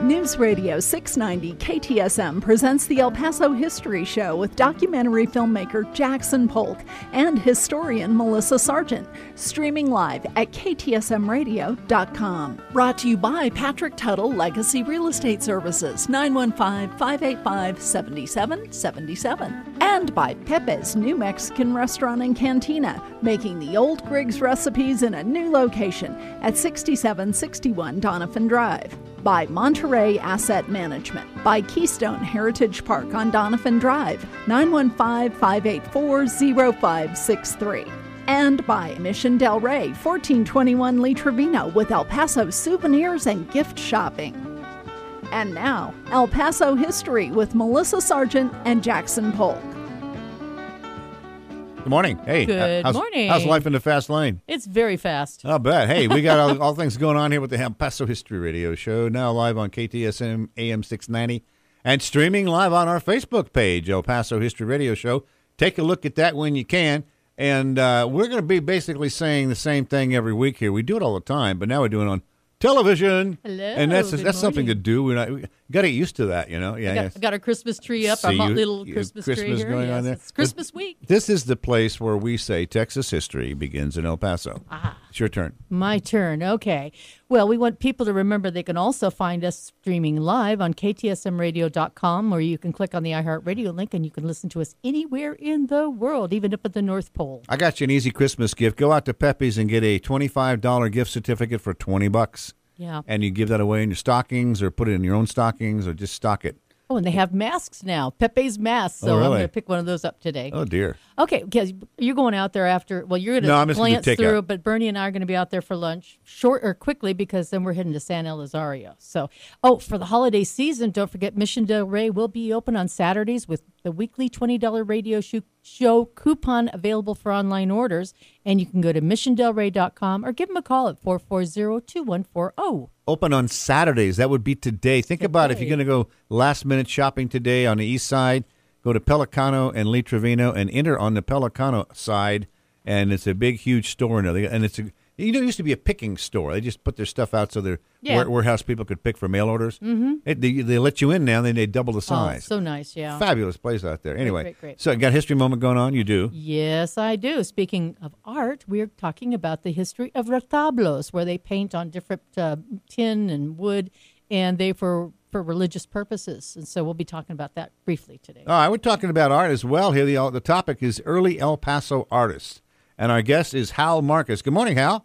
News Radio 690 KTSM presents the El Paso History Show with documentary filmmaker Jackson Polk and historian Melissa Sargent, streaming live at ktsmradio.com. Brought to you by Patrick Tuttle Legacy Real Estate Services, 915-585-7777. And by Pepe's New Mexican Restaurant and Cantina, making the old Griggs recipes in a new location at 6761 Doniphan Drive. By Monterey Asset Management. By Keystone Heritage Park on Doniphan Drive, 915-584-0563. And by Mission Del Rey, 1421 Lee Trevino, with El Paso souvenirs and gift shopping. And now, El Paso History with Melissa Sargent and Jackson Polk. Good morning. Hey. Good morning. How's life in the fast lane? It's very fast. I'll bet. Hey, we got all things going on here with the El Paso History Radio Show, now live on KTSM AM 690 and streaming live on our Facebook page, El Paso History Radio Show. Take a look at that when you can. And we're going to be basically saying the same thing every week here. We do it all the time, but now we're doing it on television. Hello. And that's something to do. We got to get used to that, you know. Yeah. Got our Christmas tree up, our little Christmas tree here. Going on there. It's Christmas week. This is the place where we say Texas history begins in El Paso. It's your turn. My turn. Okay. Well, we want people to remember they can also find us streaming live on ktsmradio.com, or you can click on the iHeartRadio link and you can listen to us anywhere in the world, even up at the North Pole. I got you an easy Christmas gift. Go out to Pepe's and get a $25 gift certificate for $20. Yeah. And you give that away in your stockings or put it in your own stockings or just stock it. Oh, and they have masks now, Pepe's masks. So really? I'm going to pick one of those up today. Oh, dear. Okay, because you're going out there after, well, you're going to glance through, but Bernie and I are going to be out there for lunch quickly, because then we're heading to San Elizario. So, for the holiday season, don't forget Mission Del Rey will be open on Saturdays with the weekly $20 radio show coupon available for online orders. And you can go to missiondelrey.com or give them a call at 440-2140. Open on Saturdays. That would be today. Think about if you're going to go last-minute shopping today on the east side, go to Pelicano and Lee Trevino and enter on the Pelicano side, and it's a big, huge store in there. And it used to be a picking store. They just put their stuff out so their warehouse people could pick for mail orders. Mm-hmm. They let you in now, and then they double the size. Oh, so nice, yeah. Fabulous place out there. Anyway, great. So you got a history moment going on? You do? Yes, I do. Speaking of art, we're talking about the history of retablos, where they paint on different tin and wood, and they for religious purposes. And so we'll be talking about that briefly today. All right, we're talking about art as well here. The topic is early El Paso artists. And our guest is Hal Marcus. Good morning, Hal.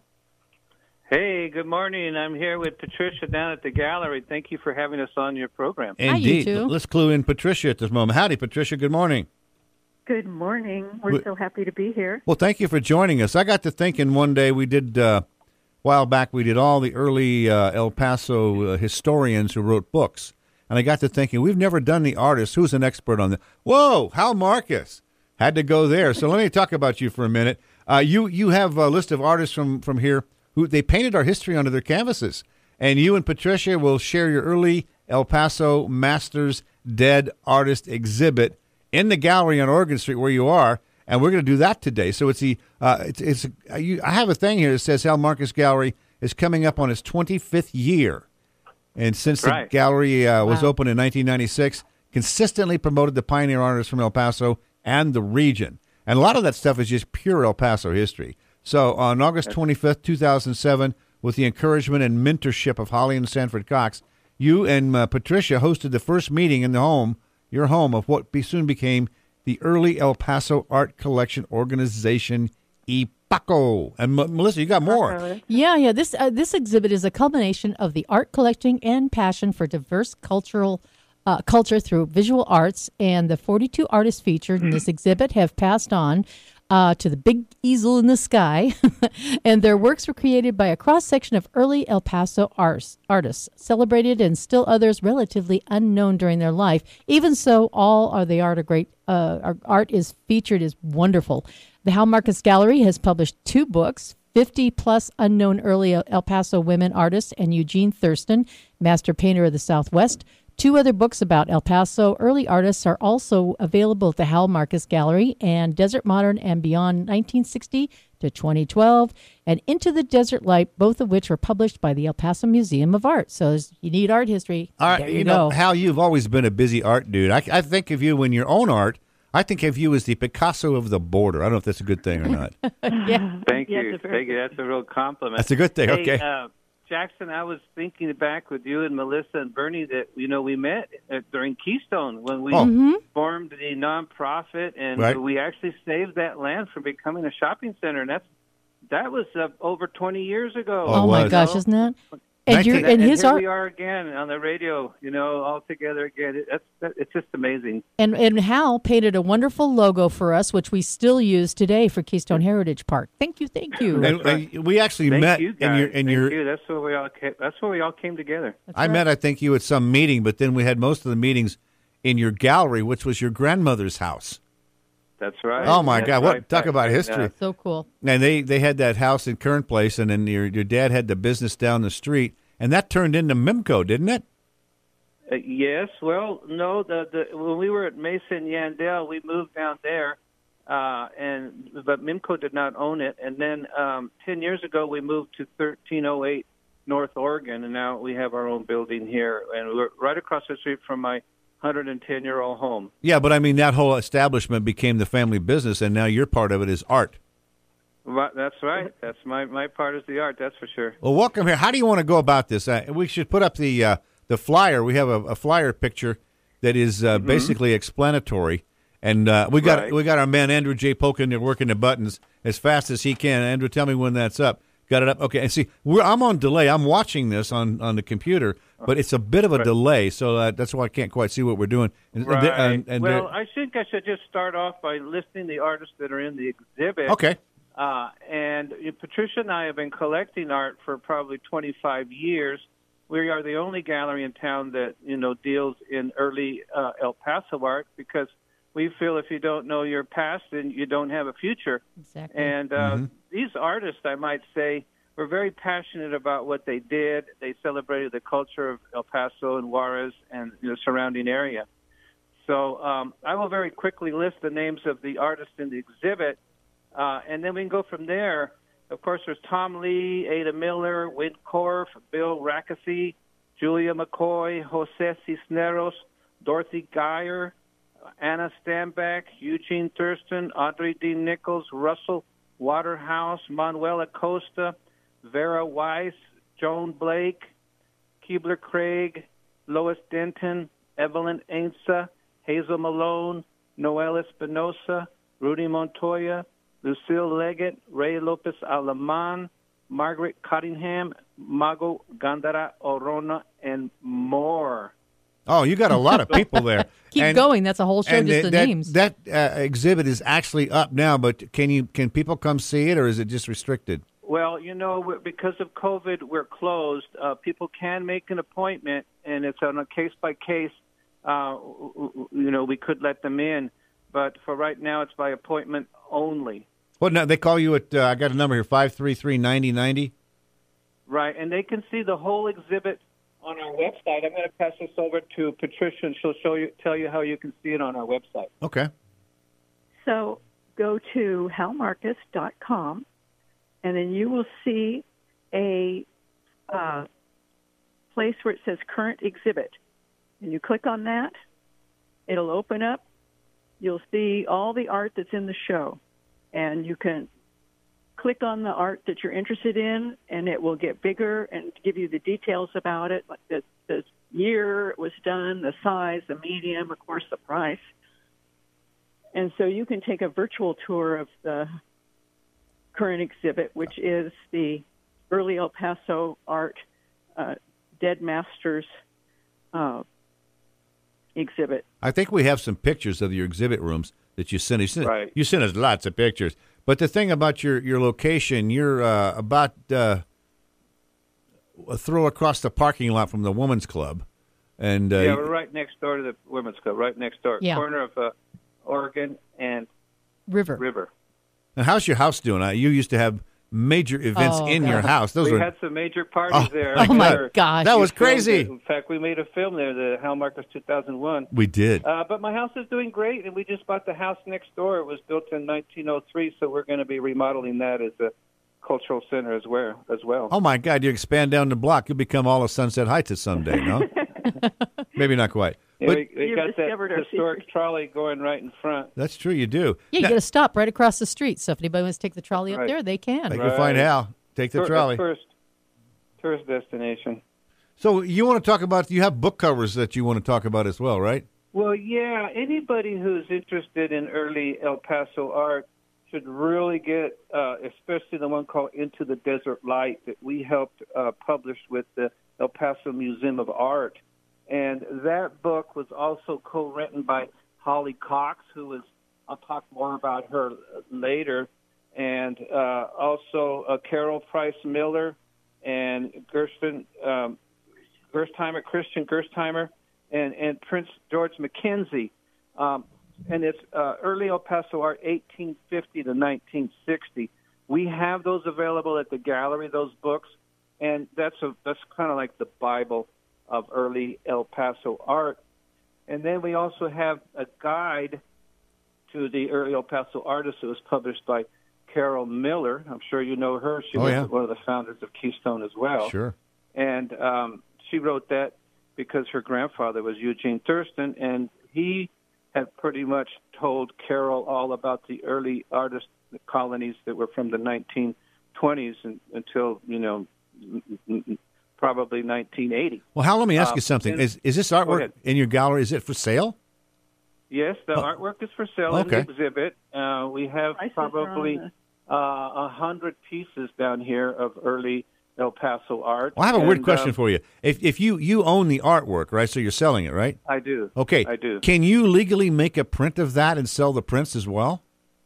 Hey, good morning. I'm here with Patricia down at the gallery. Thank you for having us on your program. Indeed. Hi, you two. Let's clue in Patricia at this moment. Howdy, Patricia. Good morning. Good morning. We're so happy to be here. Well, thank you for joining us. I got to thinking one day we did, a while back, we did all the early El Paso historians who wrote books. And I got to thinking, we've never done the artist. Who's an expert on that? Whoa, Hal Marcus. Had to go there. So let me talk about you for a minute. You have a list of artists from here who they painted our history onto their canvases. And you and Patricia will share your early El Paso Masters Dead Artist exhibit in the gallery on Oregon Street where you are. And we're going to do that today. So I have a thing here that says Hal Marcus Gallery is coming up on its 25th year. And since the gallery was opened in 1996, consistently promoted the pioneer artists from El Paso and the region. And a lot of that stuff is just pure El Paso history. So on August 25th, 2007, with the encouragement and mentorship of Holly and Sanford Cox, you and Patricia hosted the first meeting in your home of what soon became the early El Paso Art Collection Organization, EPACO. And Melissa, you got more. Yeah. This exhibit is a culmination of the art collecting and passion for diverse culture through visual arts, and the 42 artists featured in this exhibit have passed on to the big easel in the sky, and their works were created by a cross-section of early El Paso artists, celebrated and still others relatively unknown during their life. Even so, all are the art are great. Art is featured is wonderful. The Hal Marcus Gallery has published 2 books, 50-plus unknown early El Paso women artists, and Eugene Thurston, master painter of the Southwest. 2 other books about El Paso early artists are also available at the Hal Marcus Gallery, and Desert Modern and Beyond 1960 to 2012, and Into the Desert Light, both of which were published by the El Paso Museum of Art. So you need art history. All right, There you know, go. Hal, you've always been a busy art dude. I think of you when your own art. I think of you as the Picasso of the border. I don't know if that's a good thing or not. Yeah. Thank Yes, you. it's very Thank you. That's a real compliment. That's a good thing. Hey, Okay. Jackson, I was thinking back with you and Melissa and Bernie that, we met during Keystone when we formed the nonprofit, and Right. we actually saved that land from becoming a shopping center. And that was over 20 years ago. Oh, Oh, my was. gosh, isn't that? And, 19 and his here art. we are again on the radio, all together again. It's just amazing. And Hal painted a wonderful logo for us, which we still use today for Keystone Heritage Park. Thank you. And we actually Thank met you, guys. in your. Thank you. That's where we all came together. I met, I think, you at some meeting, but then we had most of the meetings in your gallery, which was your grandmother's house. That's right. Oh my That's God! What right. talk about history? So cool. And they had that house in Current Place, and then your dad had the business down the street, and that turned into Mimco, didn't it? Yes. Well, no. When we were at Mason Yandell, we moved down there, but Mimco did not own it. And then 10 years ago, we moved to 1308 North Oregon, and now we have our own building here, and we're right across the street from my 110-year-old home. Yeah, but I mean that whole establishment became the family business, and now your part of it is art. That's right. That's my part is the art. That's for sure. Well, welcome here. How do you want to go about this? We should put up the flyer. We have a flyer picture that is basically explanatory, and we got our man Andrew J. Polk in there working the buttons as fast as he can. Andrew, tell me when that's up. Got it up? Okay. And see, I'm on delay. I'm watching this on the computer, but it's a bit of a delay, so that's why I can't quite see what we're doing. Right. Well, I think I should just start off by listing the artists that are in the exhibit. Okay. And Patricia and I have been collecting art for probably 25 years. We are the only gallery in town that, deals in early El Paso art, because we feel if you don't know your past, then you don't have a future. Exactly. And these artists, I might say, were very passionate about what they did. They celebrated the culture of El Paso and Juarez and the surrounding area. So I will very quickly list the names of the artists in the exhibit, and then we can go from there. Of course, there's Tom Lee, Ada Miller, Win Korf, Bill Rackesee, Julia McCoy, Jose Cisneros, Dorothy Geyer, Anna Stamback, Eugene Thurston, Audrey D. Nichols, Russell Waterhouse, Manuel Acosta, Vera Weiss, Joan Blake, Keebler Craig, Lois Denton, Evelyn Ainsa, Hazel Malone, Noel Espinosa, Rudy Montoya, Lucille Leggett, Ray Lopez Alaman, Margaret Cottingham, Mago Gandara Orona, and more. Oh, you got a lot of people there. Keep going. That's a whole show, just the names. That exhibit is actually up now, but can people come see it, or is it just restricted? Well, because of COVID, we're closed. People can make an appointment, and it's on a case-by-case. We could let them in, but for right now, it's by appointment only. Well, no, they call you at, I got a number here, 533-9090. Right, and they can see the whole exhibit on our website. I'm going to pass this over to Patricia, and she'll tell you how you can see it on our website. Okay. So go to halmarcus.com, and then you will see a place where it says current exhibit. And you click on that, it'll open up. You'll see all the art that's in the show. And you can click on the art that you're interested in, and it will get bigger and give you the details about it, like the year it was done, the size, the medium, of course, the price. And so you can take a virtual tour of the current exhibit, which is the early El Paso art Dead Masters exhibit. I think we have some pictures of your exhibit rooms that you sent. Right. You sent us lots of pictures. But the thing about your location, you're about a throw across the parking lot from the Women's Club. And we're right next door to the Women's Club, right next door. Yeah. Corner of Oregon and River. River. And how's your house doing? You used to have major events in your house. Those we were had some major parties there. Oh, my Sure. gosh. that was We filmed crazy. it. In fact, we made a film there, the Hal Marcus 2001. We did. But my house is doing great, and we just bought the house next door. It was built in 1903, so we're going to be remodeling that as a cultural center as well. Oh my God! You expand down the block, you'll become all of Sunset Heights someday. No, maybe not quite. Yeah, But we You've got that discovered our historic secret. trolley going right in front. that's true. You do. Yeah, you Now- got to stop right across the street. So if anybody wants to take the trolley up Right. there, they can. They Right. can find Hal. Take the trolley. Tourist destination. So you want to talk about? You have book covers that you want to talk about as well, right? Well, yeah, anybody who's interested in early El Paso art should really get, especially the one called Into the Desert Light that we helped publish with the El Paso Museum of Art. And that book was also co-written by Holly Cox, I'll talk more about her later, and also Carol Price Miller and Christian Gerstheimer, and Prince George Mackenzie. And it's early El Paso art, 1850 to 1960. We have those available at the gallery, those books, and that's kind of like the Bible of early El Paso art. And then we also have a guide to the early El Paso artists that was published by Carol Miller. I'm sure you know her. She was one of the founders of Keystone as well. Sure. And she wrote that because her grandfather was Eugene Thurston, and he had pretty much told Carol all about the early artist colonies that were from the 1920s until, probably 1980. Well, Hal, let me ask you something. and- Is this Go artwork ahead. in your gallery? Is it for sale? Yes, the artwork is for sale in Okay. the exhibit. We have Prices are on probably 100 pieces down here of early El Paso art. Well, I have a weird And, question for you. If you own the artwork, right? So you're selling it, right? I do. Okay. I do. Can you legally make a print of that and sell the prints as well?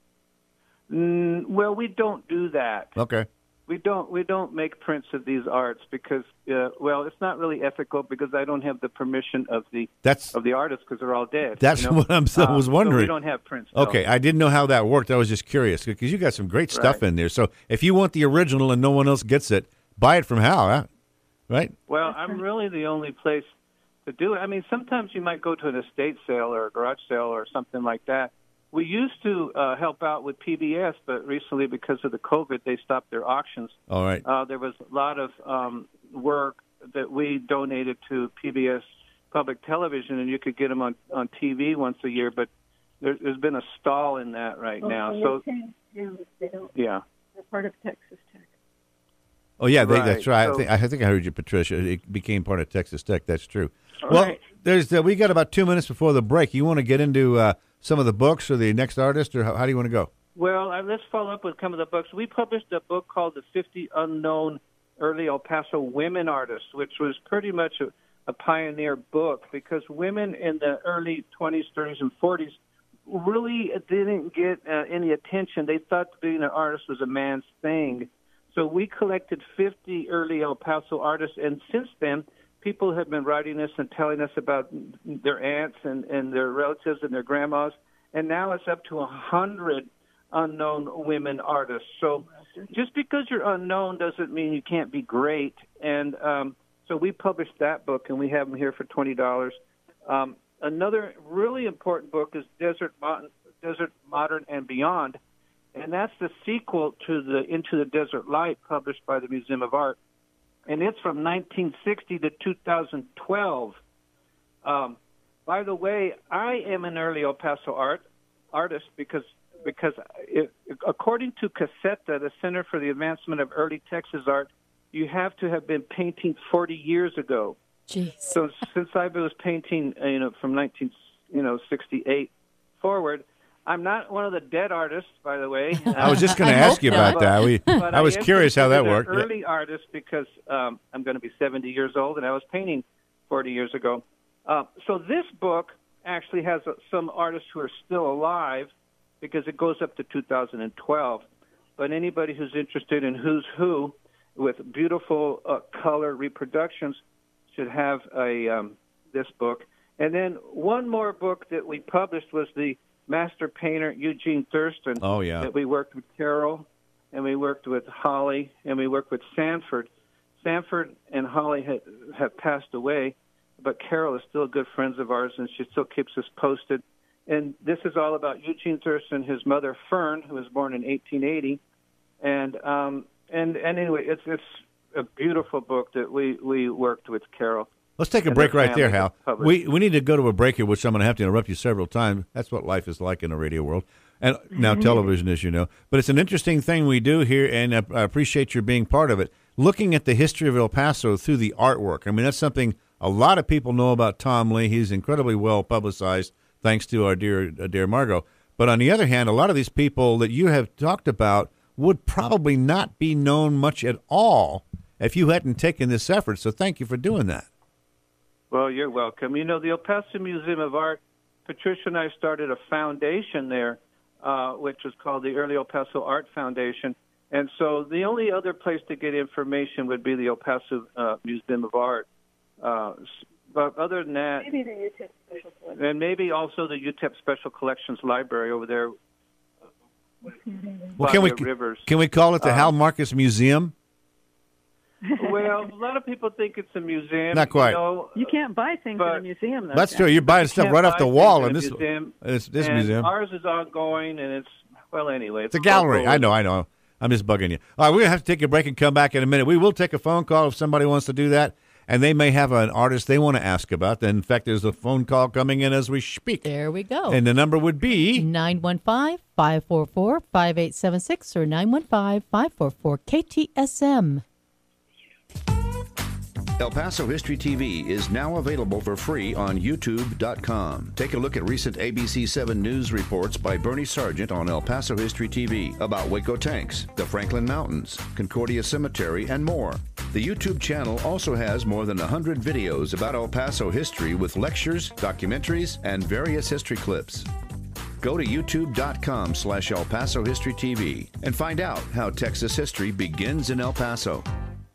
Well, we don't do that. Okay. We don't make prints of these arts because, it's not really ethical because I don't have the permission of the That's artists because they're all dead. That's what I was wondering. So we don't have prints. no. Okay, I didn't know how that worked. I was just curious because you got some great stuff Right. in there. So if you want the original and no one else gets it, buy it from Hal, huh? Right? Well, I'm really the only place to do it. I mean, sometimes you might go to an estate sale or a garage sale or something like that. We used to help out with PBS, but recently because of the COVID, they stopped their auctions. All right. There was a lot of work that we donated to PBS Public Television, and you could get them on TV once a year, but there's been a stall in that right now. So, yeah. They're part of Texas Tech. Oh yeah, Right. that's right. So- I think I heard you, Patricia. It became part of Texas Tech. That's true. Well, Right. there's we got about 2 minutes before the break. You want to get into some of the books or the next artist, or how do you want to go? Well, let's follow up with some of the books. We published a book called The 50 Unknown Early El Paso Women Artists, which was pretty much a pioneer book because women in the early 20s, 30s, and 40s really didn't get any attention. They thought being an artist was a man's thing. So we collected 50 early El Paso artists, and since then, people have been writing us and telling us about their aunts and their relatives and their grandmas, and now it's up to 100 unknown women artists. So just because you're unknown doesn't mean you can't be great. And so we published that book, and we have them here for $20. Another really important book is Desert Modern and Beyond, and that's the sequel to the Into the Desert Light published by the Museum of Art. And it's from 1960 to 2012. By the way, I am an early El Paso artist because according to Caseta, the Center for the Advancement of Early Texas Art, you have to have been painting 40 years ago. Jeez. So since I was painting, from 1968 forward, I'm not one of the dead artists, by the way. I was just going to I ask hope you about not. that. But I was am curious how that considered worked. an Yeah. early artist because I'm going to be 70 years old, and I was painting 40 years ago. So this book actually has some artists who are still alive because it goes up to 2012. But anybody who's interested in who's who with beautiful color reproductions should have this book. And then one more book that we published was the master painter Eugene Thurston. Oh, yeah. That we worked with Carol and we worked with Holly, and we worked with Sanford. Sanford and Holly have passed away, but Carol is still good friends of ours, and she still keeps us posted. And this is all about Eugene Thurston, his mother Fern, who was born in 1880. And anyway, it's a beautiful book that we worked with Carol. Let's take a break right there, Hal. We need to go to a break here, which I'm going to have to interrupt you several times. That's what life is like in the radio world, and now television, as you know. But it's an interesting thing we do here, and I appreciate your being part of it. Looking at the history of El Paso through the artwork. I mean, that's something a lot of people know about Tom Lee. He's incredibly well publicized, thanks to our dear Margot. But on the other hand, a lot of these people that you have talked about would probably not be known much at all if you hadn't taken this effort. So thank you for doing that. Well, you're welcome. You know, the El Paso Museum of Art, Patricia and I started a foundation there, which was called the Early El Paso Art Foundation. And so the only other place to get information would be the El Paso Museum of Art. But other than that, Maybe the UTEP Special Collections. and maybe also the UTEP Special Collections Library over there. Well, Rivers. can we call it the Hal Marcus Museum? Well, a lot of people think it's a museum. Not quite. You know, You can't buy things in a museum, though. That's true. You're buying stuff can't right off buy the wall things in this and museum. Ours is ongoing, and it's, well, anyway. It's a gallery. I know. I'm just bugging you. All right, we're going to have to take a break and come back in a minute. We will take a phone call if somebody wants to do that, and they may have an artist they want to ask about. In fact, there's a phone call coming in as we speak. There we go. And the number would be 915-544-5876 or 915-544-KTSM. El Paso History TV is now available for free on YouTube.com. Take a look at recent ABC7 News reports by Bernie Sargent on El Paso History TV about Waco Tanks, the Franklin Mountains, Concordia Cemetery, and more. The YouTube channel also has more than 100 videos about El Paso history with lectures, documentaries, and various history clips. Go to youtube.com/El Paso History TV and find out how Texas history begins in El Paso.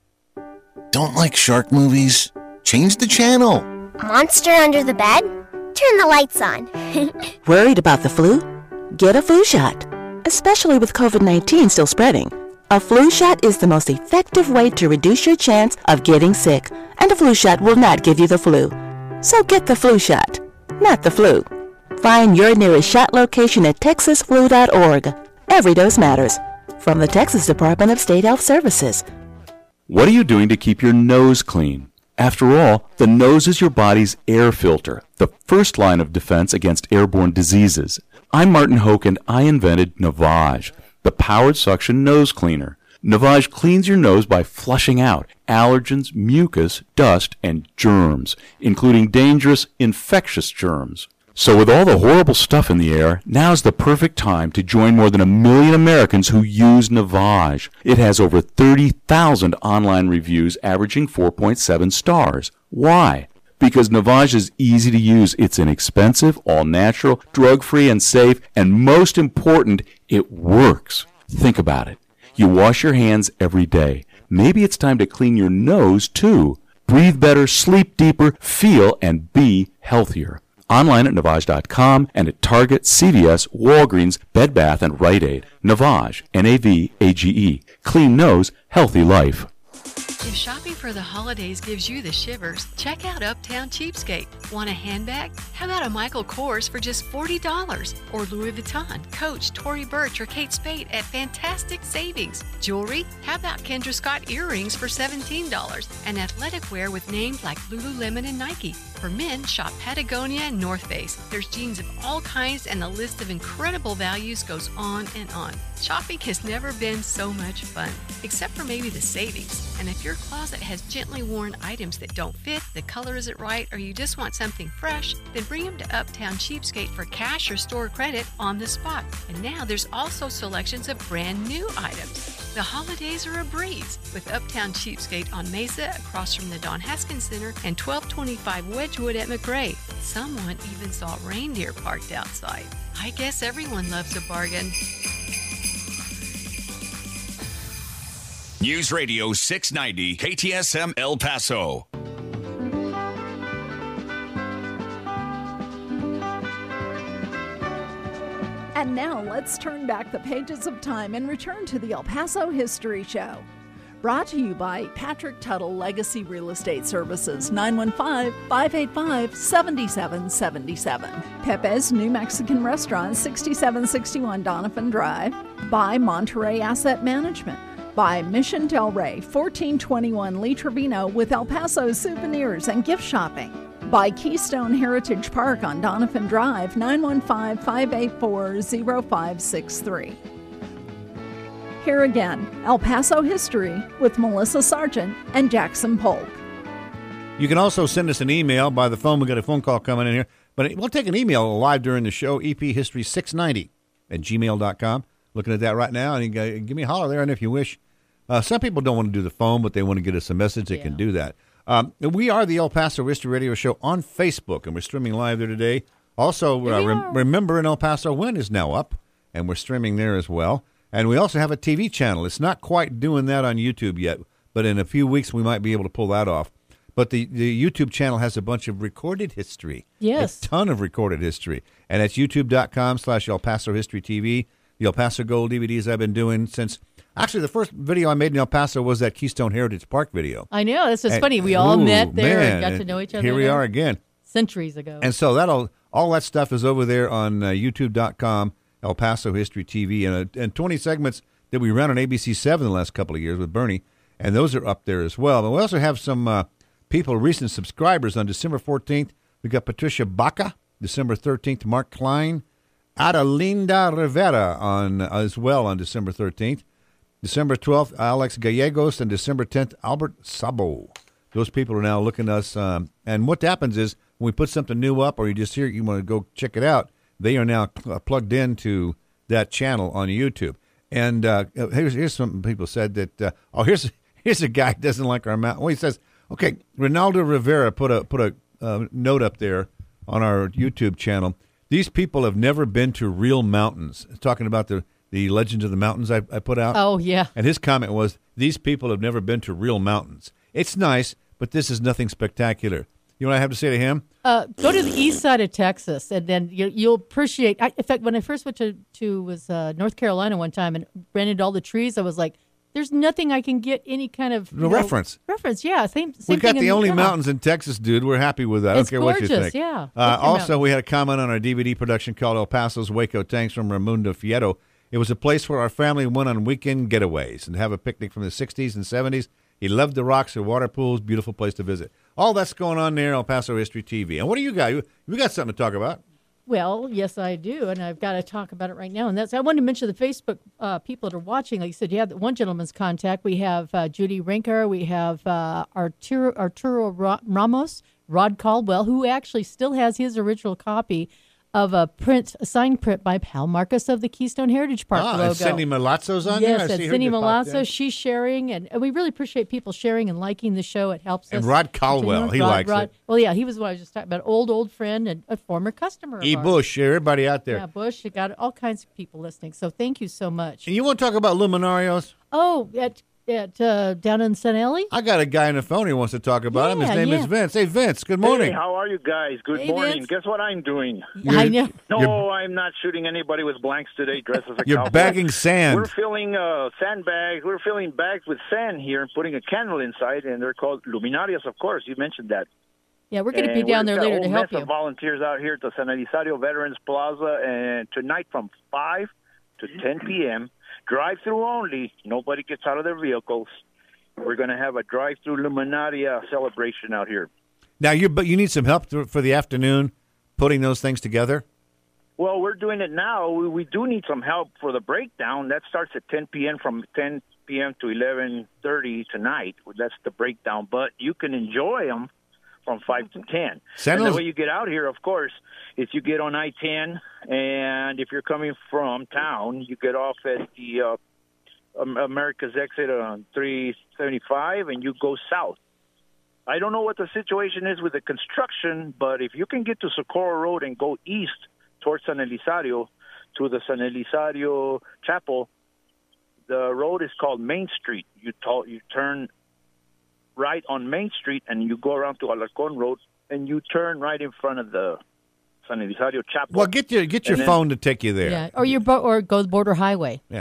Don't like shark movies? Change the channel. Monster under the bed? Turn the lights on. Worried about the flu? Get a flu shot. Especially with COVID-19 still spreading. A flu shot is the most effective way to reduce your chance of getting sick, and a flu shot will not give you the flu. So get the flu shot, not the flu. Find your nearest shot location at texasflu.org. Every dose matters. From the Texas Department of State Health Services. What are you doing to keep your nose clean? After all, the nose is your body's air filter, the first line of defense against airborne diseases. I'm Martin Hoke, and I invented Navage, the powered suction nose cleaner. Navage cleans your nose by flushing out allergens, mucus, dust, and germs, including dangerous infectious germs. So with all the horrible stuff in the air, now's the perfect time to join more than 1 million Americans who use Navage. It has over 30,000 online reviews averaging 4.7 stars. Why? Because Navage is easy to use. It's inexpensive, all-natural, drug-free, and safe, and most important, it works. Think about it. You wash your hands every day. Maybe it's time to clean your nose, too. Breathe better, sleep deeper, feel and be healthier. Online at Navage.com and at Target, CVS, Walgreens, Bed Bath, and Rite Aid. Navage, N-A-V-A-G-E. Clean nose, healthy life. If shopping for the holidays gives you the shivers, check out Uptown Cheapskate. Want a handbag? How about a Michael Kors for just $40? Or Louis Vuitton, Coach, Tory Burch, or Kate Spade at fantastic savings. Jewelry? How about Kendra Scott earrings for $17? And athletic wear with names like Lululemon and Nike. For men, shop Patagonia and North Face. There's jeans of all kinds, and the list of incredible values goes on and on. Shopping has never been so much fun, except for maybe the savings. And if your closet has gently worn items that don't fit, the color isn't right, or you just want something fresh, then bring them to Uptown Cheapskate for cash or store credit on the spot. And now there's also selections of brand new items. The holidays are a breeze with Uptown Cheapskate on Mesa across from the Don Haskins Center and 1225 Wedgwood at McRae. Someone even saw reindeer parked outside. I guess everyone loves a bargain. News Radio 690 KTSM El Paso. And And now let's turn back the pages of time and return to the El Paso History Show. Brought to you by Patrick Tuttle Legacy Real Estate Services, 915-585-7777. Pepe's New Mexican Restaurant, 6761 Donovan Drive. By Monterey Asset Management. By Mission Del Rey, 1421 Lee Trevino with El Paso souvenirs and gift shopping. By Keystone Heritage Park on Donovan Drive, 915-584-0563. Here again, El Paso History with Melissa Sargent and Jackson Polk. You can also send us an email by the phone. We've got a phone call coming in here. But we'll take an email live during the show, ephistory690@gmail.com. Looking at that right now, and you can give me a holler there, and if you wish. Some people don't want to do the phone, but they want to get us a message. They can do that. We are the El Paso History Radio Show on Facebook, and we're streaming live there today. Also, Remember in El Paso When is now up, and we're streaming there as well. And we also have a TV channel. It's not quite doing that on YouTube yet, but in a few weeks we might be able to pull that off. But the YouTube channel has a bunch of recorded history. Yes. A ton of recorded history. And it's youtube.com/El Paso History TV. The El Paso Gold DVDs I've been doing since... Actually, the first video I made in El Paso was that Keystone Heritage Park video. I know. This is funny. We all met there and got to know each other. Here we are again. Centuries ago. And so all that stuff is over there on youtube.com, El Paso History TV, and 20 segments that we ran on ABC7 the last couple of years with Bernie, and those are up there as well. But we also have some people, recent subscribers. On December 14th, we got Patricia Baca. December 13th, Mark Klein. Adelinda Rivera as well on December 13th. December 12th, Alex Gallegos, and December 10th, Albert Sabo. Those people are now looking at us. And what happens is when we put something new up or you just hear it, you want to go check it out, they are now plugged into that channel on YouTube. And here's some people said that, here's a guy who doesn't like our mountain. Well, he says, okay, Ronaldo Rivera put a note up there on our YouTube channel. These people have never been to real mountains. Talking about the Legends of the Mountains I put out. Oh, yeah. And his comment was, these people have never been to real mountains. It's nice, but this is nothing spectacular. You know what I have to say to him? Go to the east side of Texas, and then you'll appreciate. In fact, when I first went to North Carolina one time and ran into all the trees, I was like, there's nothing I can get any kind of reference. Reference, yeah. Same We've got thing the only mountains in Texas, dude. We're happy with that. I don't care what you think. Yeah. Also, we had a comment on our DVD production called El Paso's Waco Tanks from Raimundo Fierro. It was a place where our family went on weekend getaways and have a picnic from the 60s and 70s. He loved the rocks and water pools. Beautiful place to visit. All that's going on there, El Paso History TV. And what do you got? We got something to talk about. Well, yes, I do, and I've got to talk about it right now. And I wanted to mention the Facebook people that are watching. Like you said, you have one gentleman's contact. We have Judy Rinker. We have Arturo Ramos, Rod Caldwell, who actually still has his original copy of a signed print by Pal Marcus of the Keystone Heritage Park logo. And Cindy Malazzo's on there? Yes, that's Cindy Malazzo. She's sharing, and we really appreciate people sharing and liking the show. It helps us. And Rod Caldwell, he likes it. Well, yeah, he was what I was just talking about, old friend and a former customer of ours. Bush, everybody out there. Yeah, Bush, you got all kinds of people listening, so thank you so much. And you want to talk about Luminarios? Oh, down in Sun Alley? I got a guy on the phone who wants to talk about him. His name is Vince. Hey, Vince, good morning. Hey, how are you guys? Good morning. Vince. Guess what I'm doing? I know. No, I'm not shooting anybody with blanks today dressed as a You're cowboy. bagging sand. We're filling sandbags. We're filling bags with sand here and putting a candle inside, and they're called Luminarias, of course. You mentioned that. Yeah, we're going to be down there later to help you. We've got a whole mess of volunteers out here at the San Elizario Veterans Plaza, and tonight from 5 to 10 p.m., drive-through only. Nobody gets out of their vehicles. We're going to have a drive-through Luminaria celebration out here. Now, but you need some help for the afternoon putting those things together? Well, we're doing it now. We do need some help for the breakdown. That starts at 10 p.m. from 10 p.m. to 11:30 tonight. That's the breakdown. But you can enjoy them from 5 to 10. And the way you get out here, of course, is you get on I-10, and if you're coming from town, you get off at the America's exit on 375, and you go south. I don't know what the situation is with the construction, but if you can get to Socorro Road and go east towards San Elizario to the San Elizario Chapel, the road is called Main Street. You turn right on Main Street, and you go around to Alarcon Road, and you turn right in front of the San Elizario Chapel. Well, get your phone to take you there. Yeah, or go to Border Highway. Yeah.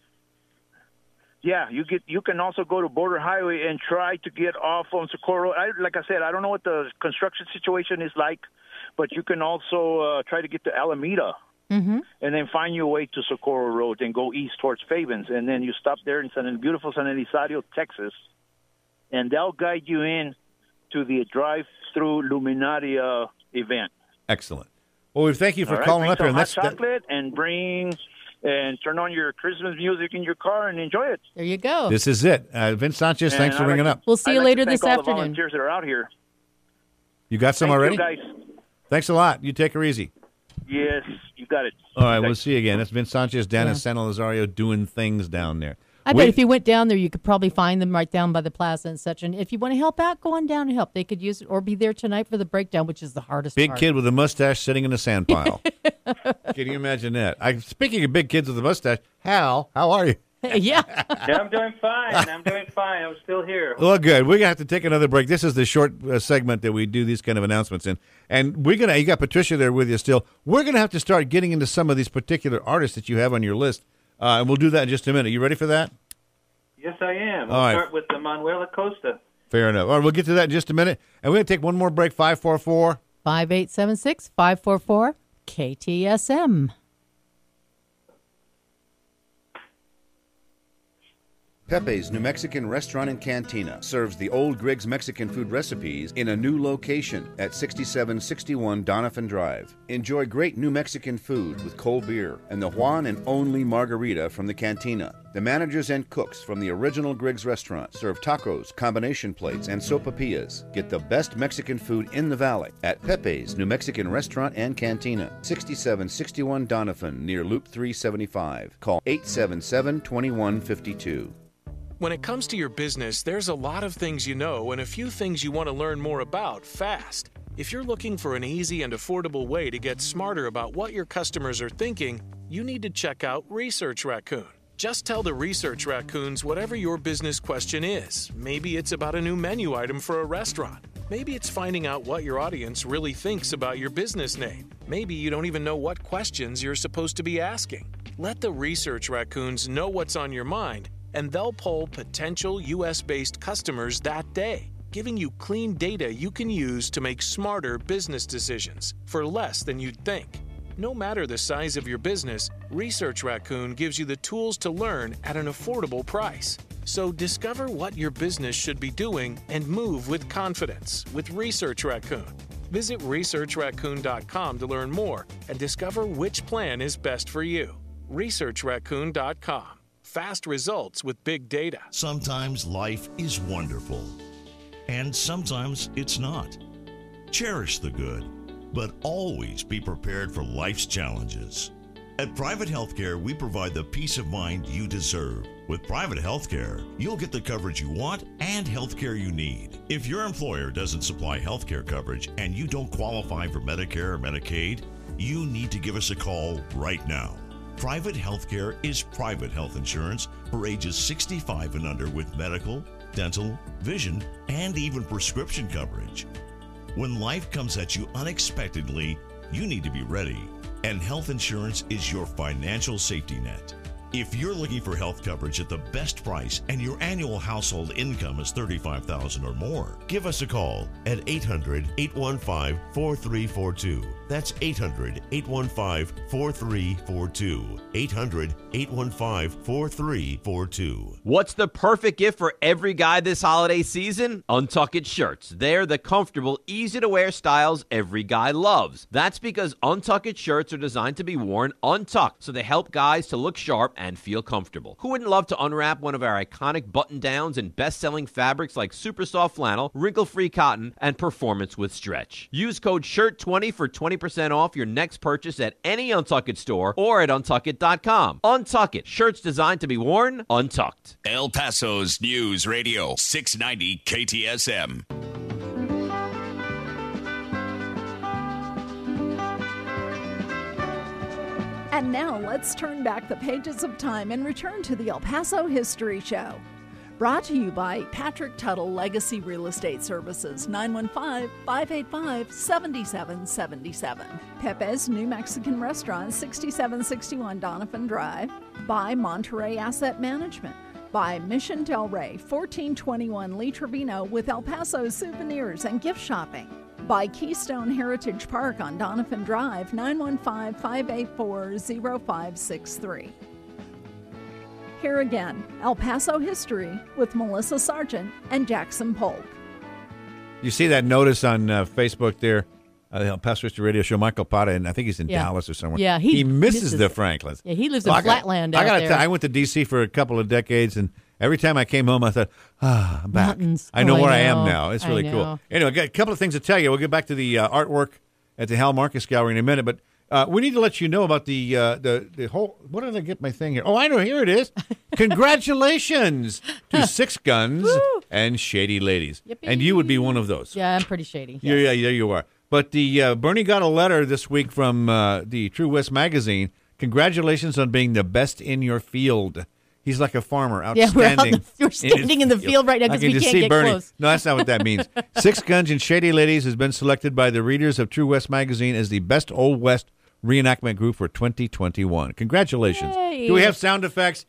Yeah, you can also go to Border Highway and try to get off on Socorro. Like I said, I don't know what the construction situation is like, but you can also try to get to Alameda and then find your way to Socorro Road and go east towards Fabens. And then you stop there in beautiful San Elizario, Texas, and they'll guide you in to the drive-through Luminaria event. Excellent. Well, we thank you for calling up here. And hot chocolate and turn on your Christmas music in your car and enjoy it. There you go. This is it. Vince Sanchez, thanks for ringing up. We'll see you later this all afternoon. The volunteers that are out here. You got some already? Thank you, guys. Thanks a lot. You take her easy. Yes, you got it. All right, we'll see you again. That's Vince Sanchez down in San Elizario doing things down there. I bet if you went down there, you could probably find them right down by the plaza and such. And if you want to help out, go on down and help. They could use it or be there tonight for the breakdown, which is the hardest part. Big kid with a mustache sitting in a sand pile. Can you imagine that? Speaking of big kids with a mustache, Hal, how are you? Yeah, I'm doing fine. I'm still here. Well, good. We're going to have to take another break. This is the short segment that we do these kind of announcements in. And you got Patricia there with you still. We're going to have to start getting into some of these particular artists that you have on your list. And we'll do that in just a minute. You ready for that? Yes, I am. We'll All right. start with the Manuel Acosta. Fair enough. All right, we'll get to that in just a minute. And we're going to take one more break, 544-5876-544 KTSM. Pepe's New Mexican Restaurant and Cantina serves the old Griggs Mexican food recipes in a new location at 6761 Doniphan Drive. Enjoy great New Mexican food with cold beer and the one and only margarita from the cantina. The managers and cooks from the original Griggs restaurant serve tacos, combination plates, and sopapillas. Get the best Mexican food in the valley at Pepe's New Mexican Restaurant and Cantina, 6761 Doniphan, near Loop 375. Call 877-2152. When it comes to your business, there's a lot of things you know and a few things you want to learn more about fast. If you're looking for an easy and affordable way to get smarter about what your customers are thinking, you need to check out Research Raccoon. Just tell the Research Raccoons whatever your business question is. Maybe it's about a new menu item for a restaurant. Maybe it's finding out what your audience really thinks about your business name. Maybe you don't even know what questions you're supposed to be asking. Let the Research Raccoons know what's on your mind, and they'll poll potential U.S.-based customers that day, giving you clean data you can use to make smarter business decisions for less than you'd think. No matter the size of your business, Research Raccoon gives you the tools to learn at an affordable price. So discover what your business should be doing and move with confidence with Research Raccoon. Visit researchraccoon.com to learn more and discover which plan is best for you. researchraccoon.com. Fast results with big data. Sometimes life is wonderful, and sometimes it's not. Cherish the good, but always be prepared for life's challenges. At Private Healthcare, we provide the peace of mind you deserve. With Private Healthcare, you'll get the coverage you want and healthcare you need. If your employer doesn't supply healthcare coverage and you don't qualify for Medicare or Medicaid, you need to give us a call right now. Private Healthcare is private health insurance for ages 65 and under with medical, dental, vision, and even prescription coverage. When life comes at you unexpectedly, you need to be ready, and health insurance is your financial safety net. If you're looking for health coverage at the best price and your annual household income is $35,000 or more, give us a call at 800-815-4342. That's 800-815-4342. 800-815-4342. What's the perfect gift for every guy this holiday season? Untucked shirts. They're the comfortable, easy-to-wear styles every guy loves. That's because Untucked shirts are designed to be worn untucked, so they help guys to look sharp and feel comfortable. Who wouldn't love to unwrap one of our iconic button-downs and best-selling fabrics like super soft flannel, wrinkle-free cotton, and performance with stretch? Use code SHIRT20 for 20% off your next purchase at any Untucked store or at untuckit.com. Untucked, shirts designed to be worn untucked. El Paso's News Radio, 690 KTSM. And now let's turn back the pages of time and return to the El Paso History Show. Brought to you by Patrick Tuttle Legacy Real Estate Services, 915-585-7777. Pepe's New Mexican Restaurant, 6761 Donovan Drive. By Monterey Asset Management. By Mission Del Rey, 1421 Lee Trevino with El Paso souvenirs and gift shopping. By Keystone Heritage Park on Donovan Drive, 915-584-0563. Here again, El Paso History with Melissa Sargent and Jackson Polk. You see that notice on Facebook there? The El Paso History Radio Show, Michael Pata, and I think he's in Dallas or somewhere. Yeah, he misses the Franklins. Yeah, he lives in Flatland out there. I went to D.C. for a couple of decades, and every time I came home, I thought, I'm back. Mountains. I know where I am now. It's really cool. Know. Anyway, I got a couple of things to tell you. We'll get back to the artwork at the Hal Marcus Gallery in a minute, but we need to let you know about the whole. What did I get my thing here? Oh, I know. Here it is. Congratulations to Six Guns and Shady Ladies, Yippee. and you would be one of those. Yeah, I'm pretty shady. Yeah, there you are. But the Bernie got a letter this week from the True West magazine. Congratulations on being the best in your field. He's like a farmer, outstanding. Yeah, we're standing in the field right now because we can't get Bernie. close. No, that's not what that means. Six Guns and Shady Ladies has been selected by the readers of True West magazine as the best Old West reenactment group for 2021. Congratulations. Yay. Do we have sound effects?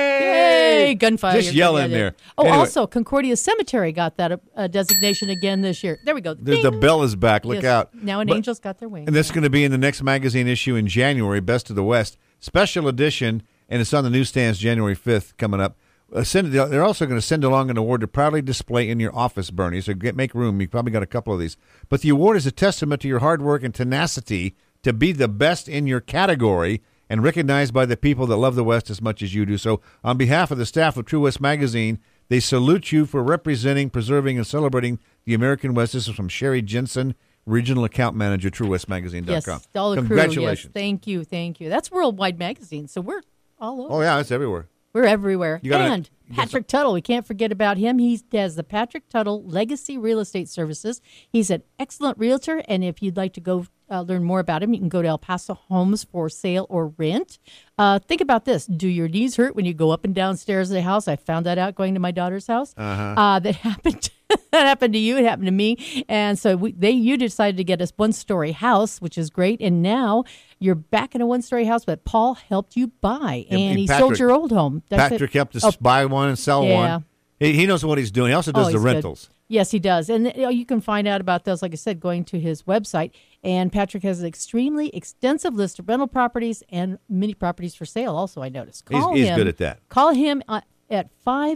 Yay! Yay! Gunfire. Just yell in there. Oh, Anyway. also, Concordia Cemetery got that designation again this year. There we go. The bell is back. Look Yes. out. Now an angel's got their wings. And that's going to be in the next magazine issue in January, Best of the West. Special edition, and it's on the newsstands January 5th coming up. They're also going to send along an award to proudly display in your office, Bernie, so make room. You probably got a couple of these. But the award is a testament to your hard work and tenacity to be the best in your category and recognized by the people that love the West as much as you do. So on behalf of the staff of True West Magazine, they salute you for representing, preserving, and celebrating the American West. This is from Sherry Jensen, Regional Account Manager, TrueWestMagazine.com. Yes, all the Congratulations. Crew. Yes, thank you. That's Worldwide Magazine, so we're all over. Oh, yeah, it's everywhere. We're everywhere. And Patrick Tuttle, we can't forget about him. He has the Patrick Tuttle Legacy Real Estate Services. He's an excellent realtor, and if you'd like to go learn more about him, you can go to El Paso Homes for sale or rent. Think about this. Do your knees hurt when you go up and down stairs of the house? I found that out going to my daughter's house. That happened. That happened to you. It happened to me. And so you decided to get us one-story house, which is great. And now you're back in a one-story house that Paul helped you buy. And he sold your old home. Patrick helped us buy one and sell one. He knows what he's doing. He also does the rentals. Good. Yes, he does. And you can find out about those, like I said, going to his website. And Patrick has an extremely extensive list of rental properties and mini properties for sale also, I noticed. He's good at that. Call him at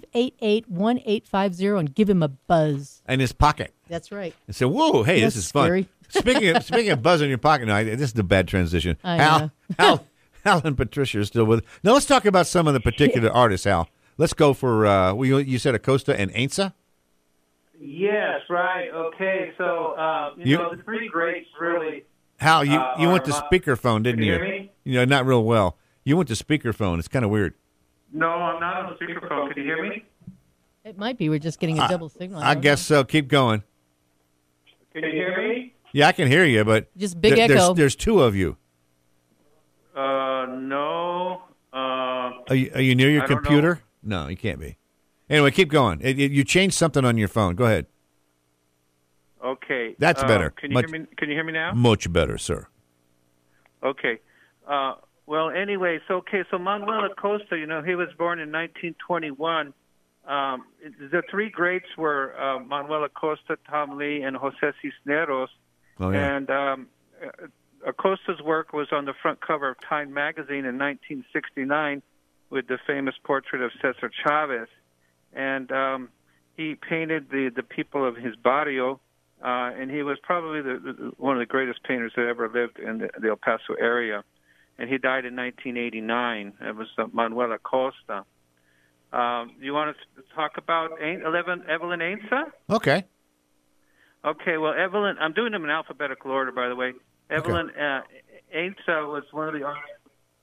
588-1850 and give him a buzz. In his pocket. That's right. And say, whoa, hey, That's this is fun. scary. Speaking of buzz in your pocket, no, this is the bad transition. I Hal and Patricia are still with us. Now let's talk about some of the particular artists, Hal. Let's go for, you said Acosta and Ainsa? Yes, right. Okay, so, the three greats really... Hal, you went to speakerphone, didn't you? Can you hear me? You know, not real well. You went to speakerphone. It's kind of weird. No, I'm not on the speakerphone. Can you hear me? It might be. We're just getting a double signal. I guess so. Keep going. Can you hear me? Yeah, I can hear you, but just big echo. There's two of you. No. Are you near your computer? No, you can't be. Anyway, keep going. You changed something on your phone. Go ahead. Okay. That's better. Can you hear me? Can you hear me now? Much better, sir. Okay. Well, anyway, so Manuel Acosta, he was born in 1921. The three greats were Manuel Acosta, Tom Lee, and Jose Cisneros. Oh, yeah. And Acosta's work was on the front cover of Time magazine in 1969 with the famous portrait of Cesar Chavez. And he painted the people of his barrio, and he was probably one of the greatest painters that ever lived in the El Paso area. And he died in 1989. It was Manuel Acosta. You want to talk about Evelyn Ainsa? Okay. Okay, well, Evelyn, I'm doing them in alphabetical order, by the way. Evelyn Ainsa was one of the artists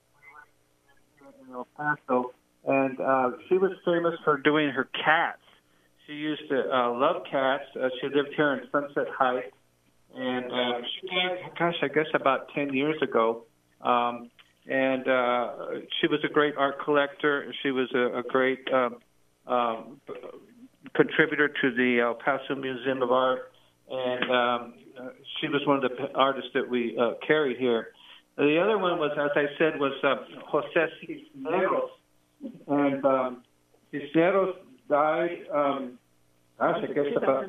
in El Paso, and she was famous for doing her cats. She used to love cats. She lived here in Sunset Heights, and she died, I guess about 10 years ago. And she was a great art collector. She was a great contributor to the El Paso Museum of Art, and she was one of the artists that we carried here. The other one was, as I said, was Jose Cisneros, and Cisneros died, I guess about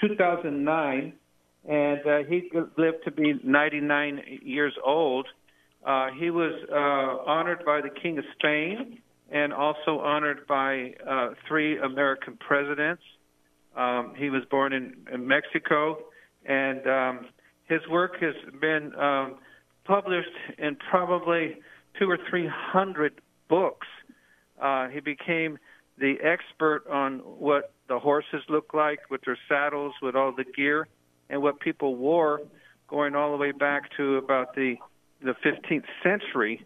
2009, and he lived to be 99 years old. He was honored by the King of Spain and also honored by 3 American presidents. He was born in Mexico, and his work has been published in probably 200 or 300 books. He became the expert on what the horses look like with their saddles, with all the gear, and what people wore, going all the way back to about the 15th century,